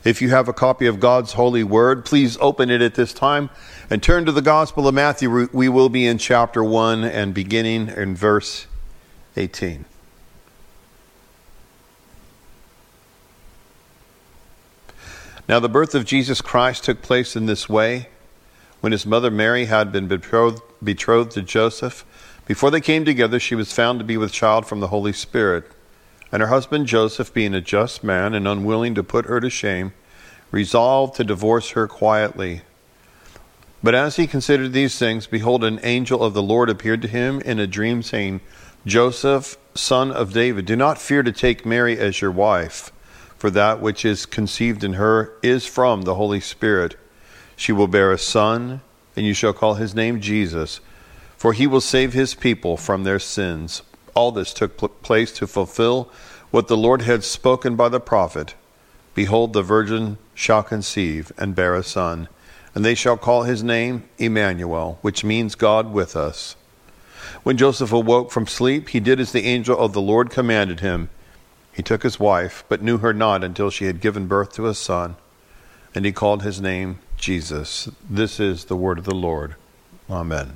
If you have a copy of God's holy word, please open it at this time and turn to the Gospel of Matthew. We will be in chapter 1 and beginning in verse 18. Now the birth of Jesus Christ took place in this way. When his mother Mary had been betrothed to Joseph, before they came together, she was found to be with child from the Holy Spirit. And her husband Joseph, being a just man and unwilling to put her to shame, resolved to divorce her quietly. But as he considered these things, behold, an angel of the Lord appeared to him in a dream, saying, Joseph, son of David, do not fear to take Mary as your wife, for that which is conceived in her is from the Holy Spirit. She will bear a son, and you shall call his name Jesus, for he will save his people from their sins. All this took place to fulfill what the Lord had spoken by the prophet. Behold, the virgin shall conceive and bear a son, and they shall call his name Emmanuel, which means God with us. When Joseph awoke from sleep, he did as the angel of the Lord commanded him. He took his wife, but knew her not until she had given birth to a son, and he called his name Jesus. This is the word of the Lord. Amen.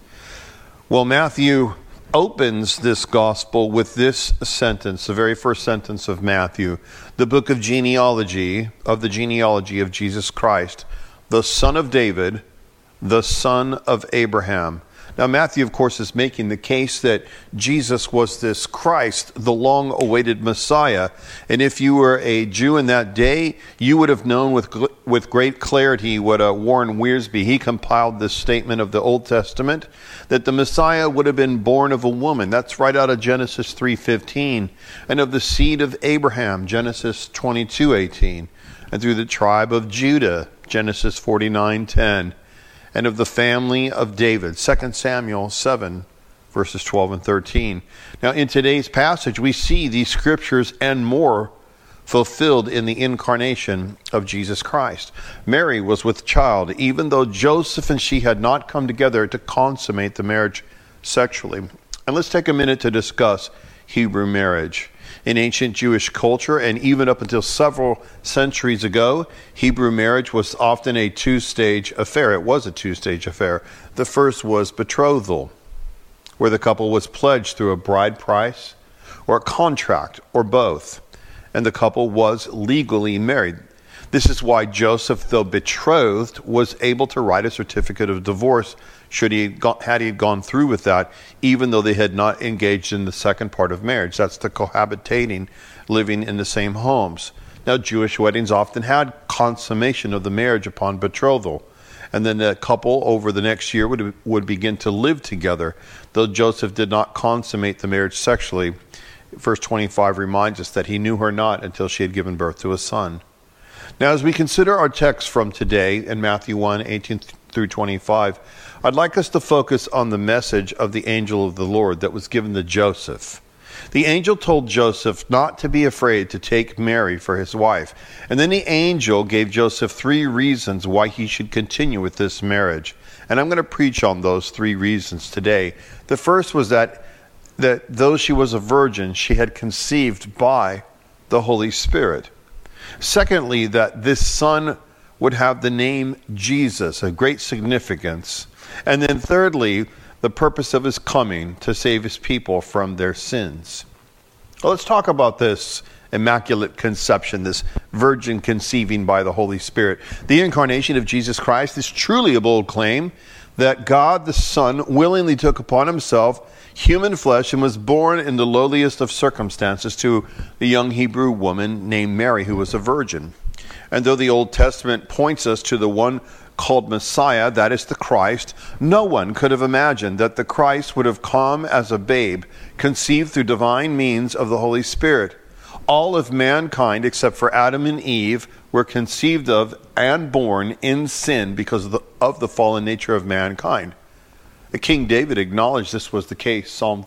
Well, Matthew opens this gospel with this sentence, the very first sentence of Matthew, the book of genealogy, of the genealogy of Jesus Christ, the son of David, the son of Abraham. Now, Matthew, of course, is making the case that Jesus was this Christ, the long-awaited Messiah. And if you were a Jew in that day, you would have known with great clarity what Warren Wiersbe, he compiled this statement of the Old Testament, that the Messiah would have been born of a woman. That's right out of Genesis 3:15. And of the seed of Abraham, Genesis 22:18. And through the tribe of Judah, Genesis 49:10. And of the family of David, 2 Samuel 7, verses 12 and 13. Now, in today's passage, we see these scriptures and more fulfilled in the incarnation of Jesus Christ. Mary was with child, even though Joseph and she had not come together to consummate the marriage sexually. And let's take a minute to discuss Hebrew marriage. In ancient Jewish culture, and even up until several centuries ago, Hebrew marriage was often a two-stage affair. It was a two-stage affair. The first was betrothal, where the couple was pledged through a bride price or a contract or both, and the couple was legally married. This is why Joseph, though betrothed, was able to write a certificate of divorce had he gone through with that, even though they had not engaged in the second part of marriage. That's the cohabitating, living in the same homes. Now, Jewish weddings often had consummation of the marriage upon betrothal, and then the couple over the next year would begin to live together, though Joseph did not consummate the marriage sexually. Verse 25 reminds us that he knew her not until she had given birth to a son. Now, as we consider our text from today in Matthew 1, 18 through 25, I'd like us to focus on the message of the angel of the Lord that was given to Joseph. The angel told Joseph not to be afraid to take Mary for his wife. And then the angel gave Joseph 3 reasons why he should continue with this marriage. And I'm going to preach on those 3 reasons today. The first was that though she was a virgin, she had conceived by the Holy Spirit. Secondly, that this son would have the name Jesus, a great significance. And then thirdly, the purpose of his coming to save his people from their sins. Well, let's talk about this immaculate conception, this virgin conceiving by the Holy Spirit. The incarnation of Jesus Christ is truly a bold claim that God the Son willingly took upon himself human flesh and was born in the lowliest of circumstances to a young Hebrew woman named Mary, who was a virgin. And though the Old Testament points us to the one called Messiah, that is the Christ, no one could have imagined that the Christ would have come as a babe, conceived through divine means of the Holy Spirit. All of mankind, except for Adam and Eve, were conceived of and born in sin because of the fallen nature of mankind. King David acknowledged this was the case, Psalm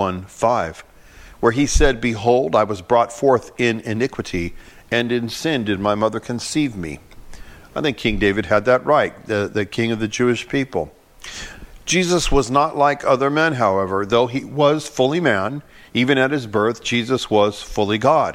51:5, where he said, "Behold, I was brought forth in iniquity, and in sin did my mother conceive me." I think King David had that right, the king of the Jewish people. Jesus was not like other men, however. Though he was fully man, even at his birth, Jesus was fully God.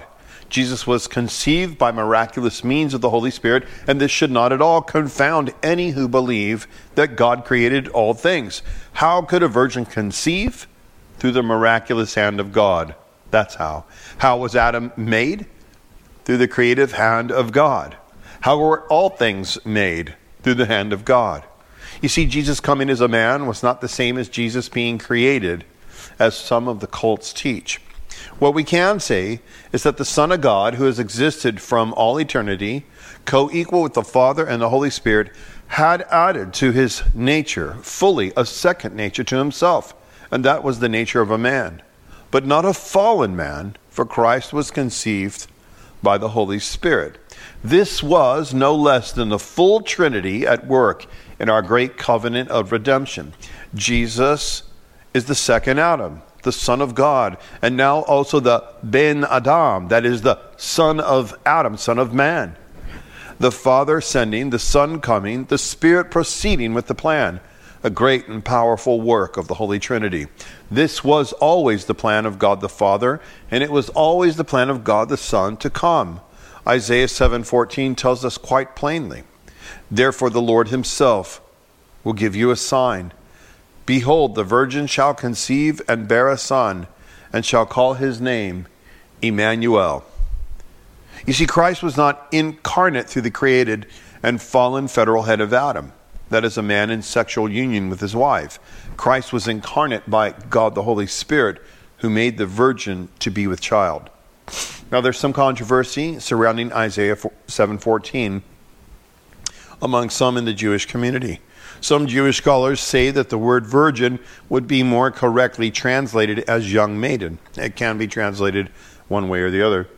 Jesus was conceived by miraculous means of the Holy Spirit, and this should not at all confound any who believe that God created all things. How could a virgin conceive? Through the miraculous hand of God. That's how. How was Adam made? Through the creative hand of God. How were all things made? Through the hand of God. You see, Jesus coming as a man was not the same as Jesus being created, as some of the cults teach. What we can say is that the Son of God, who has existed from all eternity, co-equal with the Father and the Holy Spirit, had added to his nature fully a second nature to himself, and that was the nature of a man, but not a fallen man, for Christ was conceived by the Holy Spirit. This was no less than the full Trinity at work in our great covenant of redemption. Jesus is the second Adam, the Son of God, and now also the Ben Adam, that is the son of Adam, son of man. The Father sending, the Son coming, the Spirit proceeding with the plan. A great and powerful work of the Holy Trinity. This was always the plan of God the Father, and it was always the plan of God the Son to come. Isaiah 7:14 tells us quite plainly, "Therefore the Lord himself will give you a sign. Behold, the virgin shall conceive and bear a son, and shall call his name Emmanuel." You see, Christ was not incarnate through the created and fallen federal head of Adam. That is, a man in sexual union with his wife. Christ was incarnate by God the Holy Spirit, who made the virgin to be with child. Now, there's some controversy surrounding Isaiah 7:14 among some in the Jewish community. Some Jewish scholars say that the word virgin would be more correctly translated as young maiden. It can be translated one way or the other.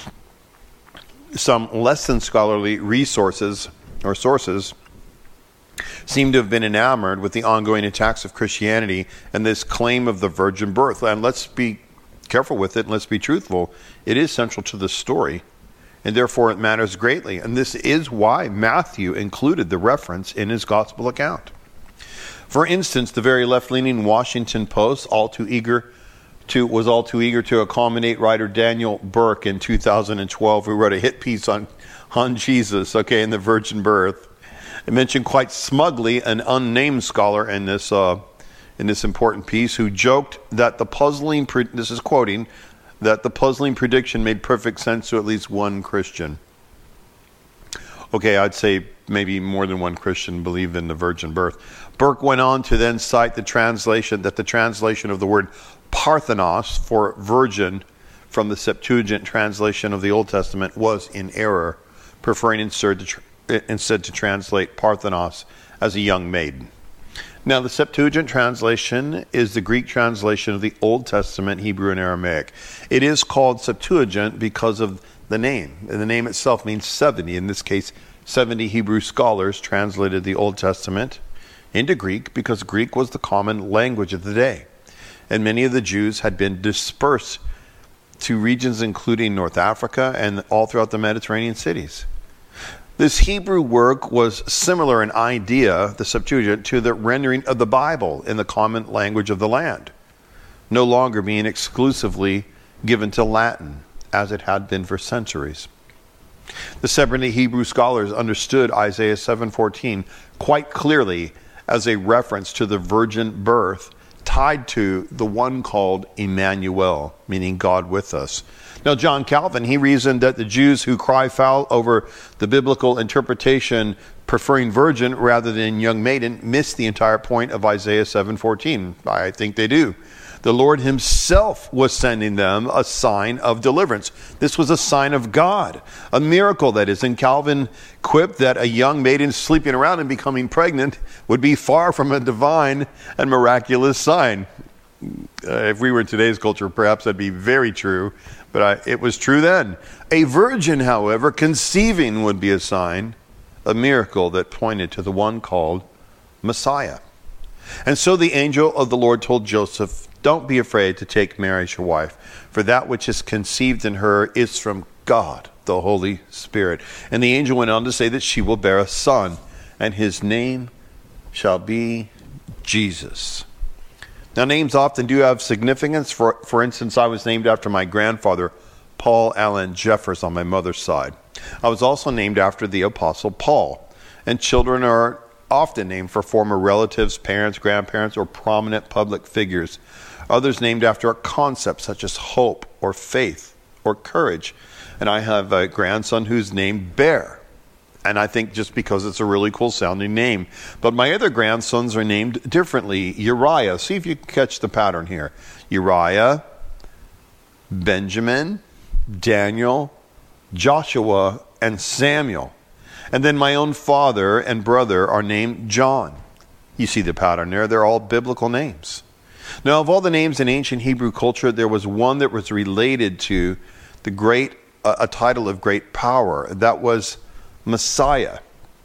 Some less than scholarly resources or sources seem to have been enamored with the ongoing attacks of Christianity and this claim of the virgin birth. And let's be careful with it, and let's be truthful. It is central to the story, and therefore it matters greatly. And this is why Matthew included the reference in his gospel account. For instance, the very left-leaning Washington Post was all too eager to accommodate writer Daniel Burke in 2012, who wrote a hit piece on Jesus, and the virgin birth. It mentioned quite smugly an unnamed scholar in this important piece who joked that the puzzling prediction made perfect sense to at least one Christian. Okay, I'd say maybe more than one Christian believed in the virgin birth. Burke went on to then cite the translation of the word Parthenos for virgin from the Septuagint translation of the Old Testament was in error, preferring instead to translate Parthenos as a young maiden. Now, the Septuagint translation is the Greek translation of the Old Testament Hebrew and Aramaic. It is called Septuagint because of the name. And the name itself means 70. In this case, 70 Hebrew scholars translated the Old Testament into Greek because Greek was the common language of the day. And many of the Jews had been dispersed to regions including North Africa and all throughout the Mediterranean cities. This Hebrew work was similar in idea, the Septuagint, to the rendering of the Bible in the common language of the land, no longer being exclusively given to Latin, as it had been for centuries. The 70 Hebrew scholars understood Isaiah 7:14 quite clearly as a reference to the virgin birth tied to the one called Emmanuel, meaning God with us. Now, John Calvin, he reasoned that the Jews who cry foul over the biblical interpretation preferring virgin rather than young maiden miss the entire point of Isaiah 7:14. I think they do. The Lord himself was sending them a sign of deliverance. This was a sign of God, a miracle, that is. And Calvin quipped that a young maiden sleeping around and becoming pregnant would be far from a divine and miraculous sign. If we were in today's culture, perhaps that'd be very true, but it was true then. A virgin, however, conceiving would be a sign, a miracle that pointed to the one called Messiah. And so the angel of the Lord told Joseph, "Don't be afraid to take Mary as your wife, for that which is conceived in her is from God, the Holy Spirit." And the angel went on to say that she will bear a son, and his name shall be Jesus. Now, names often do have significance. For instance, I was named after my grandfather, Paul Allen Jeffers on my mother's side. I was also named after the Apostle Paul, and children are often named for former relatives, parents, grandparents, or prominent public figures. Others named after a concept such as hope or faith or courage. And I have a grandson who's named Bear. And I think just because it's a really cool sounding name. But my other grandsons are named differently. Uriah. See if you can catch the pattern here. Uriah, Benjamin, Daniel, Joshua, and Samuel. And then my own father and brother are named John. You see the pattern there. They're all biblical names. Now, of all the names in ancient Hebrew culture, there was one that was related to a title of great power. That was Messiah.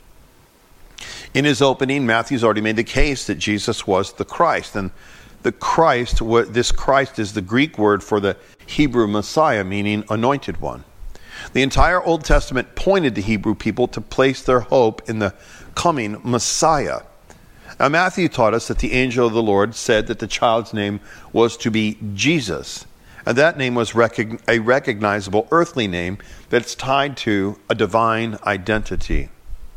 In his opening, Matthew's already made the case that Jesus was the Christ. And this Christ is the Greek word for the Hebrew Messiah, meaning anointed one. The entire Old Testament pointed the Hebrew people to place their hope in the coming Messiah. Now, Matthew taught us that the angel of the Lord said that the child's name was to be Jesus. And that name was a recognizable earthly name that's tied to a divine identity.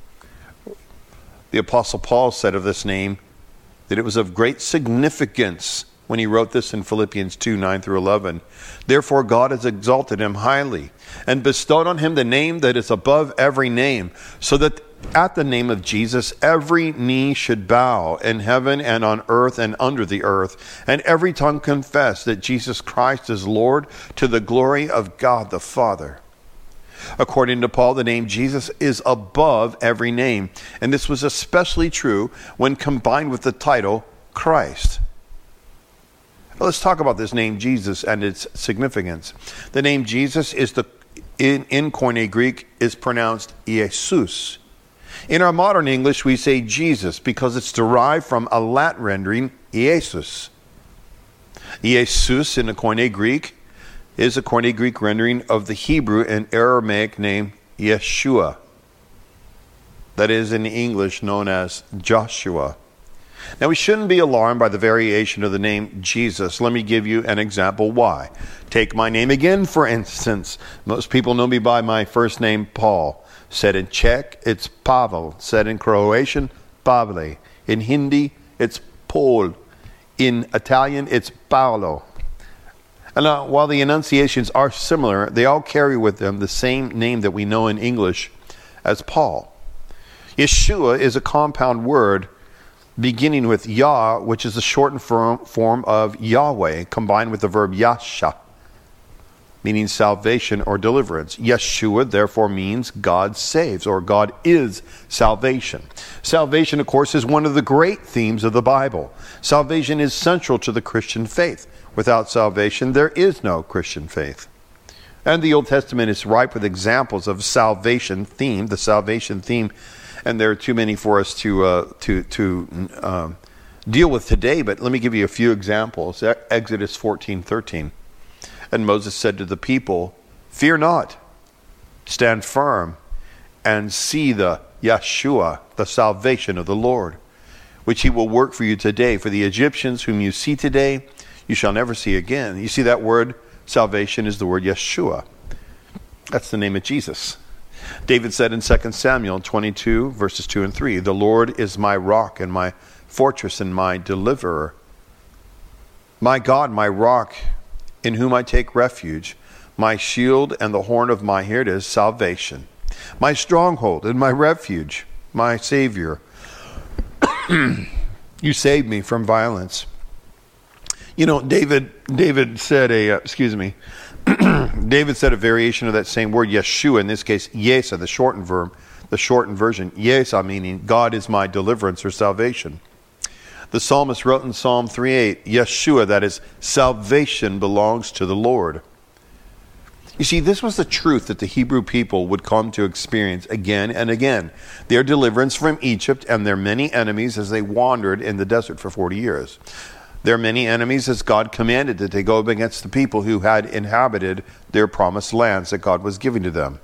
The Apostle Paul said of this name that it was of great significance when he wrote this in Philippians 2, 9 through 11. Therefore God has exalted him highly and bestowed on him the name that is above every name, so that at the name of Jesus every knee should bow in heaven and on earth and under the earth, and every tongue confess that Jesus Christ is Lord, to the glory of God the Father. According to Paul, the name Jesus is above every name, and this was especially true when combined with the title Christ. Let's talk about this name Jesus and its significance. The name Jesus is in Koine Greek is pronounced Jesus. In our modern English, we say Jesus because it's derived from a Latin rendering, Jesus. Jesus in the Koine Greek is a Koine Greek rendering of the Hebrew and Aramaic name Yeshua. That is in English known as Joshua. Now, we shouldn't be alarmed by the variation of the name Jesus. Let me give you an example why. Take my name again, for instance. Most people know me by my first name, Paul. Said in Czech, it's Pavel. Said in Croatian, Pavle. In Hindi, it's Paul. In Italian, it's Paolo. And now, while the enunciations are similar, they all carry with them the same name that we know in English as Paul. Yeshua is a compound word beginning with Yah, which is the shortened form of Yahweh, combined with the verb Yasha, meaning salvation or deliverance. Yeshua, therefore, means God saves, or God is salvation. Salvation, of course, is one of the great themes of the Bible. Salvation is central to the Christian faith. Without salvation, there is no Christian faith. And the Old Testament is ripe with examples of the salvation theme, and there are too many for us to deal with today, but let me give you a few examples. Exodus 14:13. And Moses said to the people, "Fear not, stand firm, and see the Yeshua, the salvation of the Lord, which he will work for you today. For the Egyptians whom you see today, you shall never see again." You see that word salvation is the word Yeshua. That's the name of Jesus. David said in 2 Samuel 22, verses 2 and 3, "The Lord is my rock and my fortress and my deliverer. My God, my rock, in whom I take refuge, my shield and the horn of my head is salvation. My stronghold and my refuge, my Savior. You saved me from violence." You know, David said David said a variation of that same word, Yeshua, in this case, Yesa, the shortened version, Yesa, meaning God is my deliverance or salvation. The psalmist wrote in Psalm 3:8, Yeshua, that is, salvation belongs to the Lord. You see, this was the truth that the Hebrew people would come to experience again and again. Their deliverance from Egypt and their many enemies as they wandered in the desert for 40 years. Their many enemies as God commanded that they go up against the people who had inhabited their promised lands that God was giving to them.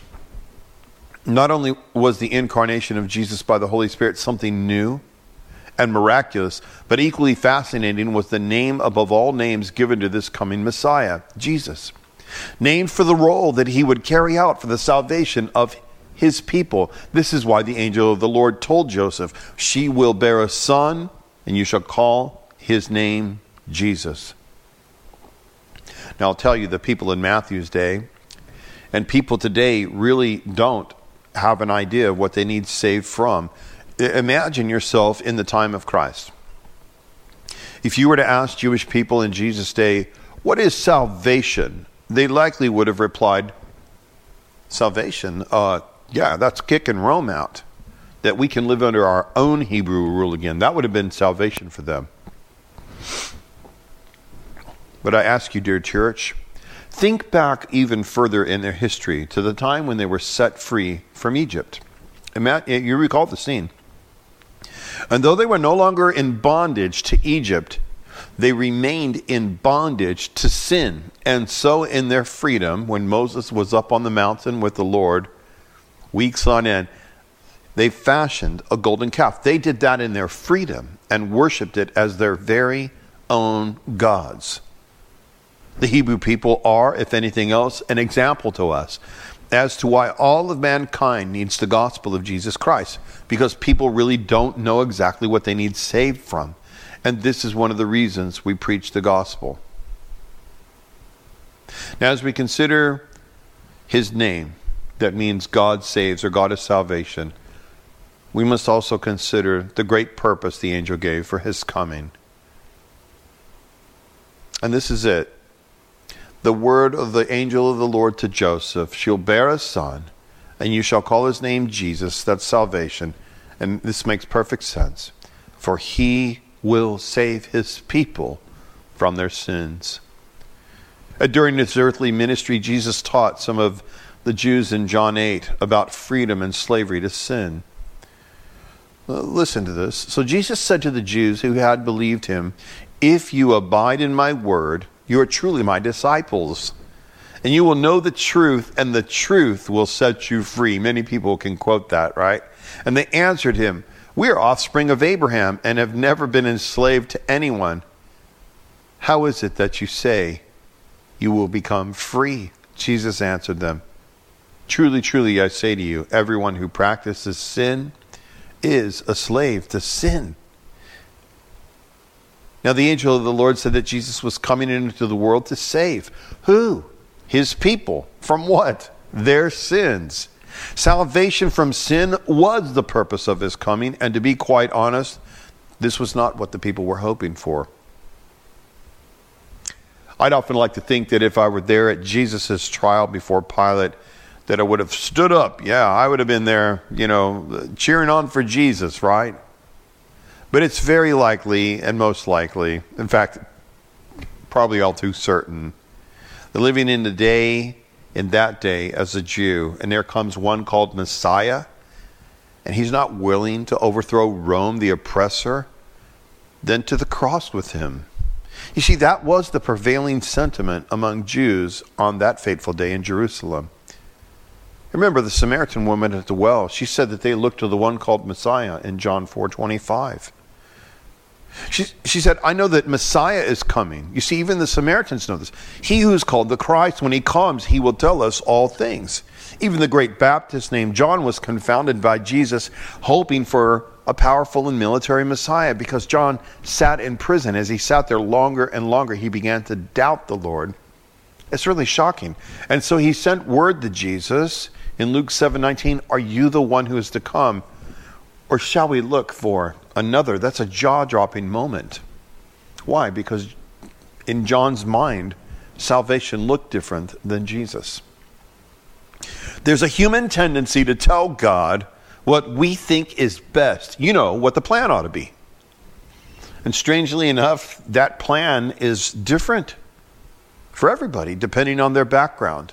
Not only was the incarnation of Jesus by the Holy Spirit something new and miraculous, but equally fascinating was the name above all names given to this coming Messiah, Jesus. Named for the role that he would carry out for the salvation of his people. This is why the angel of the Lord told Joseph, "She will bear a son, and you shall call his name Jesus." Now I'll tell you, the people in Matthew's day and people today really don't have an idea of what they need saved from. Imagine yourself in the time of Christ. If you were to ask Jewish people in Jesus' day, what is salvation? They likely would have replied, salvation? Yeah, that's kicking Rome out. That we can live under our own Hebrew rule again. That would have been salvation for them. But I ask you, dear church, think back even further in their history to the time when they were set free from Egypt. You recall the scene. And though they were no longer in bondage to Egypt, they remained in bondage to sin. And so in their freedom, when Moses was up on the mountain with the Lord, weeks on end, they fashioned a golden calf. They did that in their freedom and worshipped it as their very own gods. The Hebrew people are, if anything else, an example to us as to why all of mankind needs the gospel of Jesus Christ, because people really don't know exactly what they need saved from. And this is one of the reasons we preach the gospel. Now, as we consider his name, that means God saves or God is salvation, we must also consider the great purpose the angel gave for his coming. And this is it. The word of the angel of the Lord to Joseph, she'll bear a son, and you shall call his name Jesus. That's salvation. And this makes perfect sense. For he will save his people from their sins. During his earthly ministry, Jesus taught some of the Jews in John 8 about freedom and slavery to sin. Listen to this. So Jesus said to the Jews who had believed him, "If you abide in my word, you are truly my disciples, and you will know the truth, and the truth will set you free." Many people can quote that, right? And they answered him, "We are offspring of Abraham and have never been enslaved to anyone. How is it that you say you will become free?" Jesus answered them, "Truly, truly, I say to you, everyone who practices sin is a slave to sin." Now the angel of the Lord said that Jesus was coming into the world to save. Who? His people. From what? Their sins. Salvation from sin was the purpose of his coming, and to be quite honest, this was not what the people were hoping for. I'd often like to think that if I were there at Jesus' trial before Pilate, that I would have stood up. Yeah, I would have been there, cheering on for Jesus, right? But it's very likely, and most likely, in fact, probably all too certain, that living in that day as a Jew, and there comes one called Messiah, and he's not willing to overthrow Rome, the oppressor, then to the cross with him. You see, that was the prevailing sentiment among Jews on that fateful day in Jerusalem. Remember the Samaritan woman at the well. She said that they looked to the one called Messiah in John 4:25. She said, "I know that Messiah is coming." You see, even the Samaritans know this. "He who is called the Christ, when he comes, he will tell us all things." Even the great Baptist named John was confounded by Jesus, hoping for a powerful and military Messiah, because John sat in prison. As he sat there longer and longer, he began to doubt the Lord. It's really shocking. And so he sent word to Jesus in Luke 7:19, "Are you the one who is to come, or shall we look for another?" That's a jaw-dropping moment. Why? Because in John's mind, salvation looked different than Jesus. There's a human tendency to tell God what we think is best. What the plan ought to be. And strangely enough, that plan is different for everybody, depending on their background.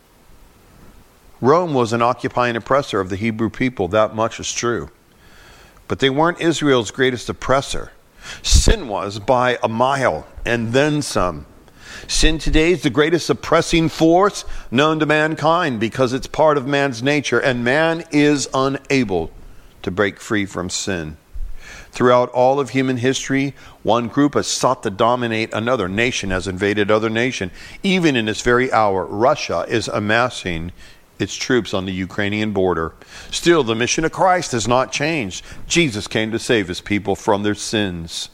Rome was an occupying oppressor of the Hebrew people. That much is true. But they weren't Israel's greatest oppressor. Sin was by a mile, and then some. Sin today is the greatest oppressing force known to mankind because it's part of man's nature, and man is unable to break free from sin. Throughout all of human history, one group has sought to dominate another. Nation has invaded other nation. Even in this very hour, Russia is amassing its troops on the Ukrainian border. Still, the mission of Christ has not changed. Jesus came to save his people from their sins.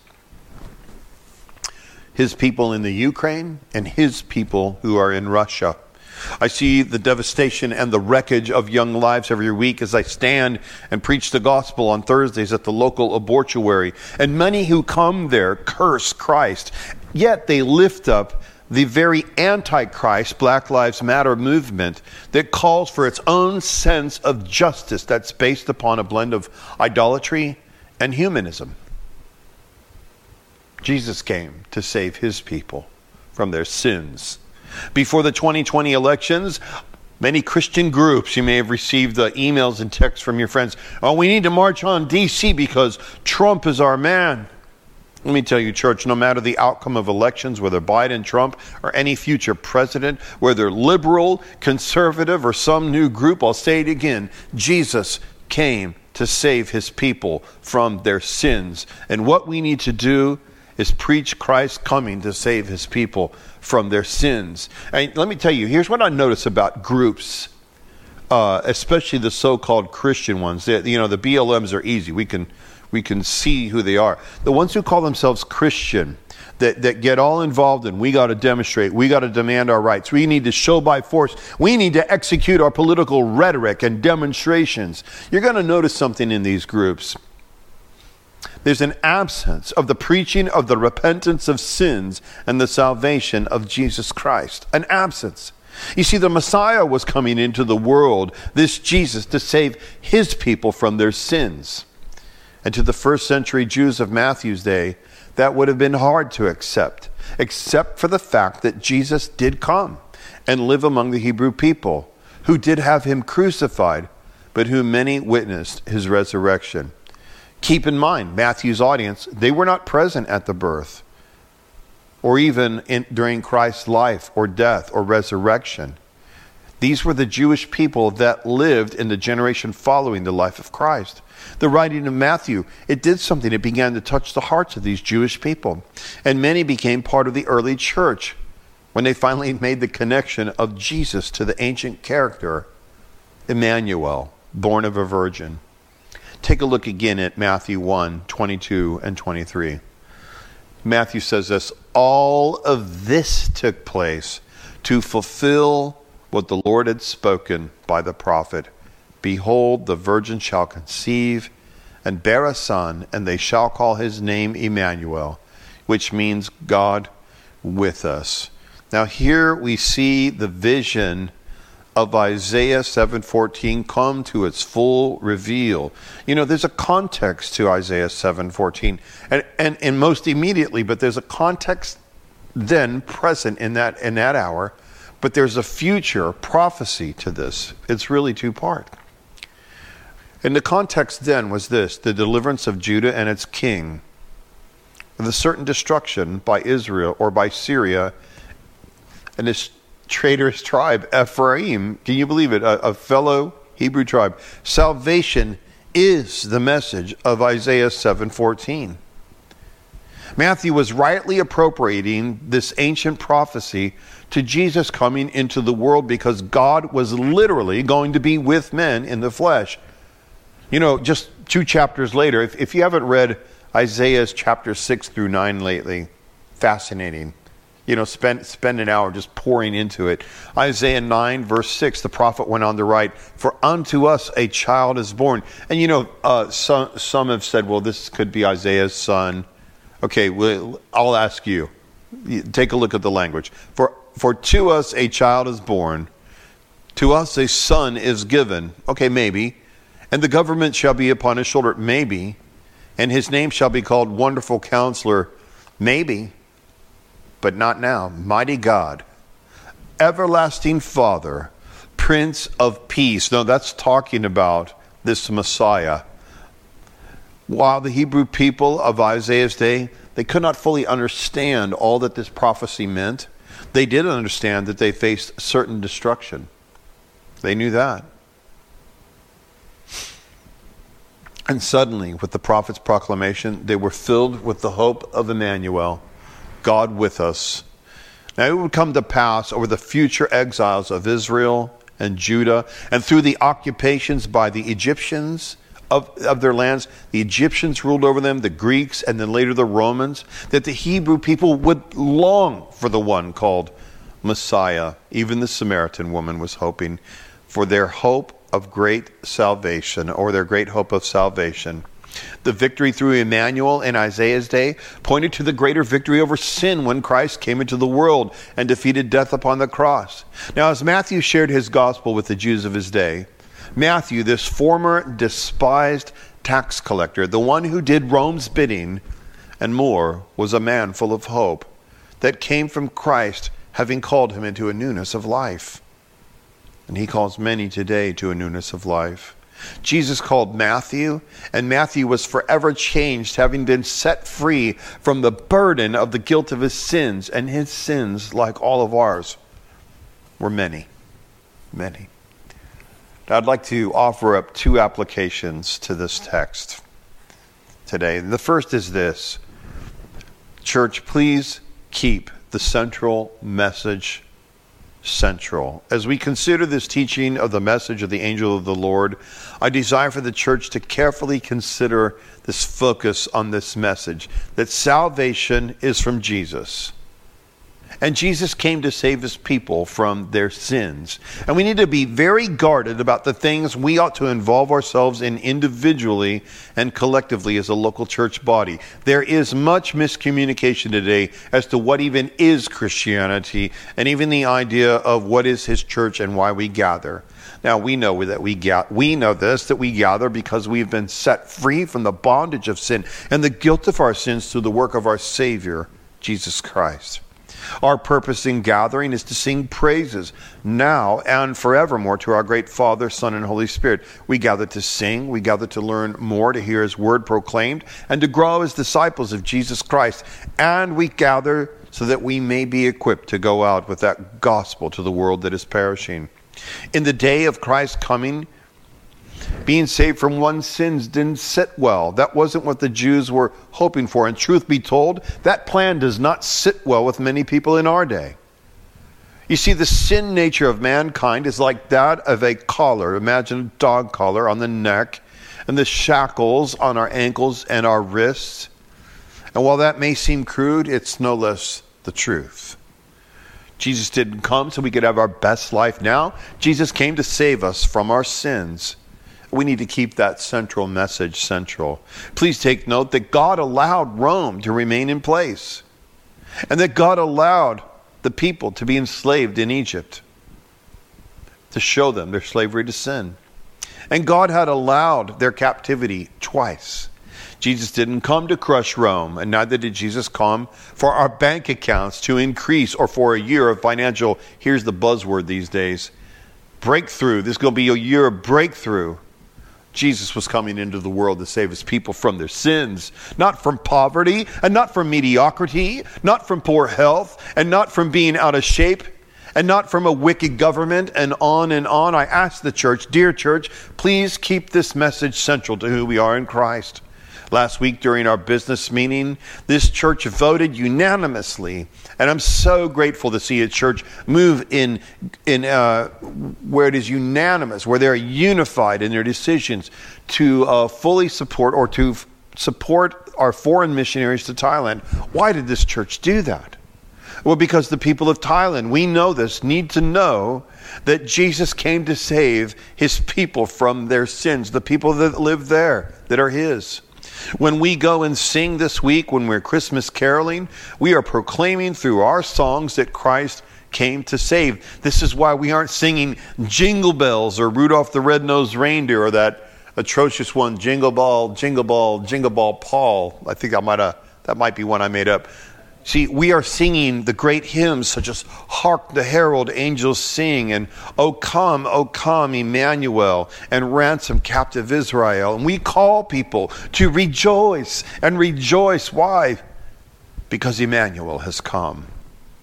His people in the Ukraine and his people who are in Russia. I see the devastation and the wreckage of young lives every week as I stand and preach the gospel on Thursdays at the local abortuary. And many who come there curse Christ, yet they lift up the very anti-Christ Black Lives Matter movement that calls for its own sense of justice that's based upon a blend of idolatry and humanism. Jesus came to save his people from their sins. Before the 2020 elections, many Christian groups, you may have received emails and texts from your friends, oh, we need to march on D.C. because Trump is our man. Let me tell you, church, no matter the outcome of elections, whether Biden, Trump, or any future president, whether liberal, conservative, or some new group, I'll say it again, Jesus came to save his people from their sins. And what we need to do is preach Christ coming to save his people from their sins. And let me tell you, here's what I notice about groups, especially the so-called Christian ones. The BLMs are easy. We can see who they are. The ones who call themselves Christian, that get all involved in, we got to demonstrate, we got to demand our rights, we need to show by force, we need to execute our political rhetoric and demonstrations. You're going to notice something in these groups. There's an absence of the preaching of the repentance of sins and the salvation of Jesus Christ. An absence. You see, the Messiah was coming into the world, this Jesus, to save his people from their sins. And to the first century Jews of Matthew's day, that would have been hard to accept, except for the fact that Jesus did come and live among the Hebrew people, who did have him crucified, but who many witnessed his resurrection. Keep in mind, Matthew's audience, they were not present at the birth or even during Christ's life or death or resurrection. These were the Jewish people that lived in the generation following the life of Christ. The writing of Matthew, it did something. It began to touch the hearts of these Jewish people. And many became part of the early church when they finally made the connection of Jesus to the ancient character, Emmanuel, born of a virgin. Take a look again at Matthew 1:22 and 23. Matthew says this, all of this took place to fulfill what the Lord had spoken by the prophet. Behold, the virgin shall conceive and bear a son, and they shall call his name Emmanuel, which means God with us. Now here we see the vision of Isaiah 7:14 come to its full reveal. You know, there's a context to Isaiah 7:14, and most immediately, but there's a context then present in that hour, but there's a future prophecy to this. It's really two-part. And the context then was this: the deliverance of Judah and its king, the certain destruction by Israel or by Syria, and this traitorous tribe, Ephraim. Can you believe it? A fellow Hebrew tribe. Salvation is the message of Isaiah 7:14. Matthew was rightly appropriating this ancient prophecy to Jesus coming into the world because God was literally going to be with men in the flesh. You know, just 2 chapters later, if you haven't read Isaiah's chapter 6 through 9 lately, fascinating. You know, spend an hour just pouring into it. Isaiah 9, verse 6, the prophet went on to write, for unto us a child is born. And you know, some have said, well, this could be Isaiah's son. Okay, well, I'll ask you. Take a look at the language. For to us a child is born, to us a son is given. Okay, maybe. And the government shall be upon his shoulder. Maybe. And his name shall be called Wonderful Counselor. Maybe. But not now. Mighty God, Everlasting Father, Prince of Peace. Now that's talking about this Messiah. While the Hebrew people of Isaiah's day, they could not fully understand all that this prophecy meant, they did understand that they faced certain destruction. They knew that. And suddenly, with the prophet's proclamation, they were filled with the hope of Emmanuel, God with us. Now it would come to pass over the future exiles of Israel and Judah, and through the occupations by the Egyptians of their lands, the Egyptians ruled over them, the Greeks, and then later the Romans, that the Hebrew people would long for the one called Messiah. Even the Samaritan woman was hoping for their hope of great salvation, or their great hope of salvation. The victory through Emmanuel in Isaiah's day pointed to the greater victory over sin when Christ came into the world and defeated death upon the cross. Now, as Matthew shared his gospel with the Jews of his day, Matthew, this former despised tax collector, the one who did Rome's bidding and more, was a man full of hope that came from Christ, having called him into a newness of life. And he calls many today to a newness of life. Jesus called Matthew, and Matthew was forever changed, having been set free from the burden of the guilt of his sins. And his sins, like all of ours, were many, many. Now, I'd like to offer up two applications to this text today. The first is this: church, please keep the central message central. As we consider this teaching of the message of the angel of the Lord, I desire for the church to carefully consider this focus on this message, that salvation is from Jesus. And Jesus came to save his people from their sins. And we need to be very guarded about the things we ought to involve ourselves in individually and collectively as a local church body. There is much miscommunication today as to what even is Christianity, and even the idea of what is his church and why we gather. Now, we know that we gather because we've been set free from the bondage of sin and the guilt of our sins through the work of our Savior, Jesus Christ. Our purpose in gathering is to sing praises now and forevermore to our great Father, Son, and Holy Spirit. We gather to sing, we gather to learn more, to hear his word proclaimed, and to grow as disciples of Jesus Christ. And we gather so that we may be equipped to go out with that gospel to the world that is perishing. In the day of Christ's coming, being saved from one's sins didn't sit well. That wasn't what the Jews were hoping for. And truth be told, that plan does not sit well with many people in our day. You see, the sin nature of mankind is like that of a collar. Imagine a dog collar on the neck and the shackles on our ankles and our wrists. And while that may seem crude, it's no less the truth. Jesus didn't come so we could have our best life now. Jesus came to save us from our sins. We need to keep that central message central. Please take note that God allowed Rome to remain in place, and that God allowed the people to be enslaved in Egypt to show them their slavery to sin. And God had allowed their captivity twice. Jesus didn't come to crush Rome, and neither did Jesus come for our bank accounts to increase or for a year of financial, here's the buzzword these days, breakthrough. This is going to be a year of breakthrough. Jesus was coming into the world to save his people from their sins, not from poverty, and not from mediocrity, not from poor health, and not from being out of shape, and not from a wicked government, and on and on. I ask the church, dear church, please keep this message central to who we are in Christ. Last week during our business meeting, this church voted unanimously, and I'm so grateful to see a church move in where it is unanimous, where they're unified in their decisions to fully support or to support our foreign missionaries to Thailand. Why did this church do that? Well, because the people of Thailand, we know this, need to know that Jesus came to save his people from their sins, the people that live there, that are his. When we go and sing this week, when we're Christmas caroling, we are proclaiming through our songs that Christ came to save. This is why we aren't singing Jingle Bells or Rudolph the Red-Nosed Reindeer or that atrocious one, Jingle Ball, Jingle Ball, Jingle Ball Paul. I think that might be one I made up. See, we are singing the great hymns such as Hark the Herald Angels Sing and O come, Emmanuel, and Ransom Captive Israel. And we call people to rejoice and rejoice. Why? Because Emmanuel has come.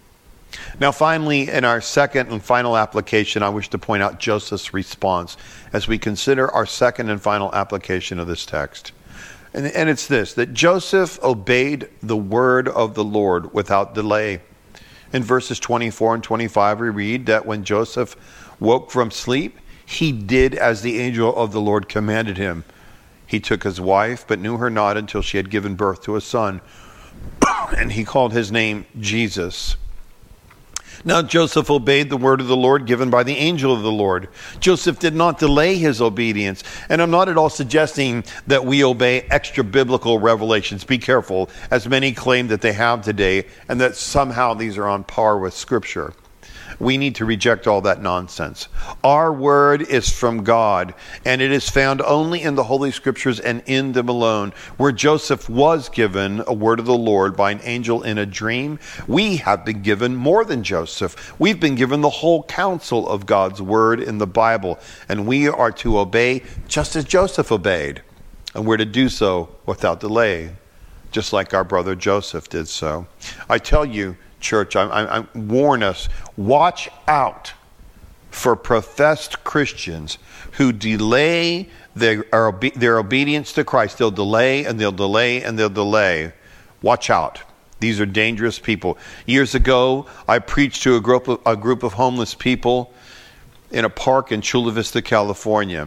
Now, finally, in our second and final application, I wish to point out Joseph's response as we consider our second and final application of this text. And it's this, that Joseph obeyed the word of the Lord without delay. In verses 24 and 25, we read that when Joseph woke from sleep, he did as the angel of the Lord commanded him. He took his wife, but knew her not until she had given birth to a son. And he called his name Jesus. Now Joseph obeyed the word of the Lord given by the angel of the Lord. Joseph did not delay his obedience. And I'm not at all suggesting that we obey extra biblical revelations. Be careful, as many claim that they have today, and that somehow these are on par with Scripture. We need to reject all that nonsense. Our word is from God, and it is found only in the Holy Scriptures and in them alone. Where Joseph was given a word of the Lord by an angel in a dream, we have been given more than Joseph. We've been given the whole counsel of God's word in the Bible, and we are to obey just as Joseph obeyed. And we're to do so without delay, just like our brother Joseph did so. I tell you, church, I warn us, watch out for professed Christians who delay their obedience to Christ. They'll delay and they'll delay and they'll delay. Watch out. These are dangerous people. Years ago, I preached to a group of homeless people in a park in Chula Vista, California.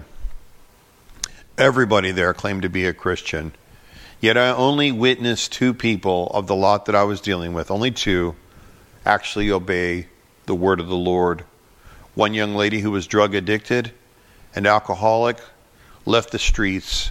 Everybody there claimed to be a Christian. Yet I only witnessed 2 people of the lot that I was dealing with, only 2, actually obey the word of the Lord. One young lady who was drug addicted and alcoholic left the streets.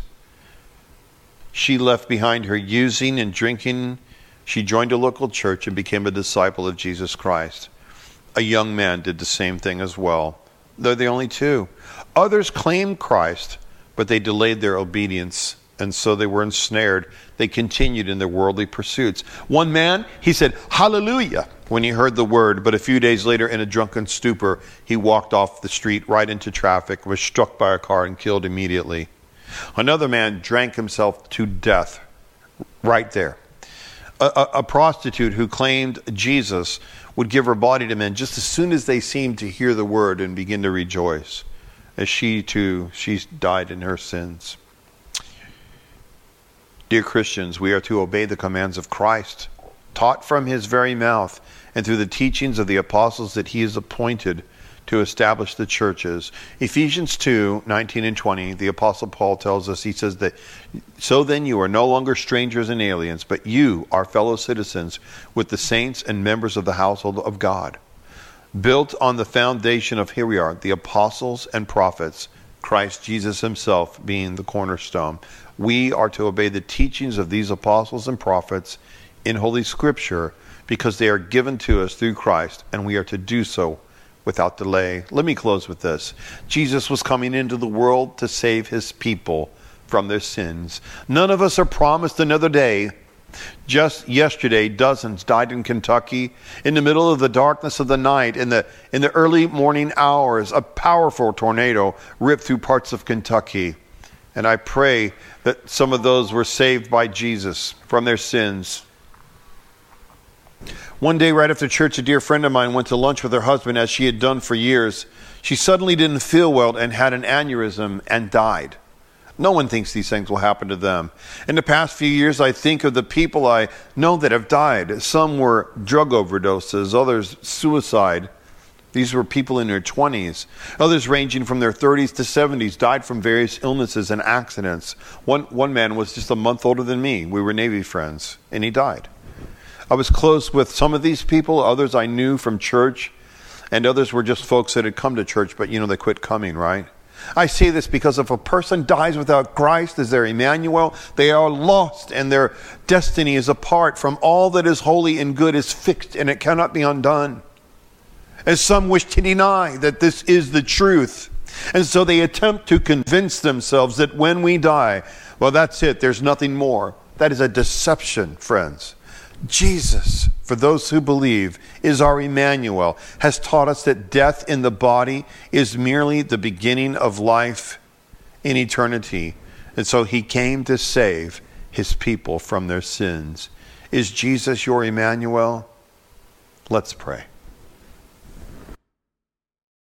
She left behind her using and drinking. She joined a local church and became a disciple of Jesus Christ. A young man did the same thing as well. They're the only 2. Others claimed Christ, but they delayed their obedience, and so they were ensnared. They continued in their worldly pursuits. One man, he said, "Hallelujah," when he heard the word, but a few days later, in a drunken stupor, he walked off the street right into traffic, was struck by a car and killed immediately. Another man drank himself to death right there. A prostitute who claimed Jesus would give her body to men just as soon as they seemed to hear the word and begin to rejoice. As she died in her sins. Dear Christians, we are to obey the commands of Christ, taught from his very mouth, and through the teachings of the apostles that he has appointed to establish the churches. Ephesians 2:19 and 20, the Apostle Paul tells us, he says that, "So then you are no longer strangers and aliens, but you are fellow citizens with the saints and members of the household of God, built on the foundation of," here we are, "the apostles and prophets, Christ Jesus himself being the cornerstone." We are to obey the teachings of these apostles and prophets in Holy Scripture because they are given to us through Christ, and we are to do so without delay. Let me close with this. Jesus was coming into the world to save his people from their sins. None of us are promised another day. Just yesterday, dozens died in Kentucky in the middle of the darkness of the night. In the early morning hours, a powerful tornado ripped through parts of Kentucky. And I pray that some of those were saved by Jesus from their sins. One day right after church, a dear friend of mine went to lunch with her husband as she had done for years. She suddenly didn't feel well and had an aneurysm and died. No one thinks these things will happen to them. In the past few years, I think of the people I know that have died. Some were drug overdoses, others suicide. These were people in their 20s. Others ranging from their 30s to 70s died from various illnesses and accidents. One man was just a month older than me. We were Navy friends, and he died. I was close with some of these people. Others I knew from church, and others were just folks that had come to church, but they quit coming, right? I say this because if a person dies without Christ as their Emmanuel, they are lost, and their destiny is apart from all that is holy and good, is fixed, and it cannot be undone. As some wish to deny that this is the truth. And so they attempt to convince themselves that when we die, well, that's it, there's nothing more. That is a deception, friends. Jesus, for those who believe, is our Emmanuel, has taught us that death in the body is merely the beginning of life in eternity. And so he came to save his people from their sins. Is Jesus your Emmanuel? Let's pray.